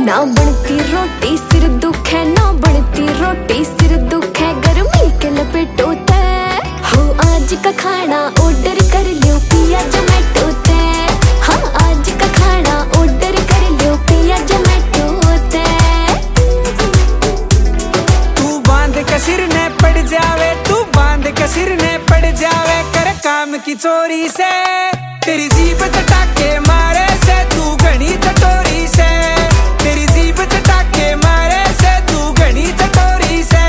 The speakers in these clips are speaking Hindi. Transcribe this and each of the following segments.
ना बनती रोटी सिर दुख है, ना बनती रोटी सिर दुख है, गर्मी के लपेटो ते हो आज का खाना ऑर्डर कर लियो पिया जोमेटो ते। हाँ आज का खाना ऑर्डर कर लियो पिया जोमेटो ते। तू बांध के सिर ने पड़ जावे, तू बांध के सिर ने पड़ जावे, कर काम की चोरी से तेरी जीभ चटाके मारे से तू घनी चटोरी से, तेरी जीभ चटाके मारे से तू घनी चटोरी से।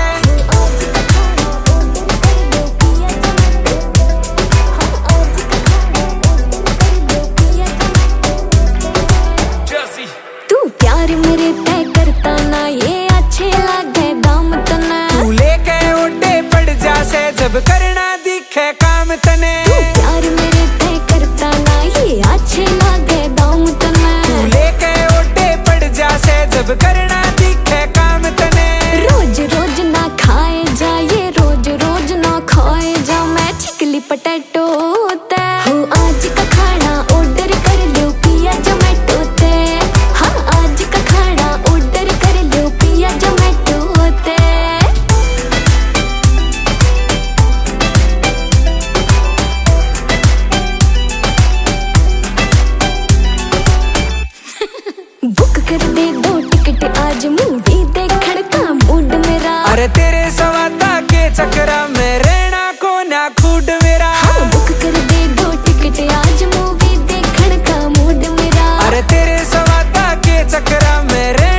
तू प्यार मेरे तय करता ना ये अच्छे लागे दाम तना, तू लेके ओटे पड़ जा से जब करना दिखे काम तने। तू प्यार मेरे तय करता ना ये अच्छे लागे दाम तना, तू लेके ओटे पड़ जा से जब करना दिखे काम तने। रोज रोज ना खाए जा ये रोज रोज ना खाए जा, मैं चिकली पटेटो ते हो आज का खाना ऑर्डर कर लियो पिया जोमेटो ते। हाँ आज का खाना ऑर्डर कर लियो पिया जोमेटो ते। बुक कर दे 2 टिकट आज मूवी देखने का मूड मेरा। अरे तेरे सवादा के चक्करा में रहना को ना खूड मेरा। हाँ बुक कर दे 2 टिकट आज मूवी देखने का मूड मेरा। अरे तेरे सवादा के चक्करा में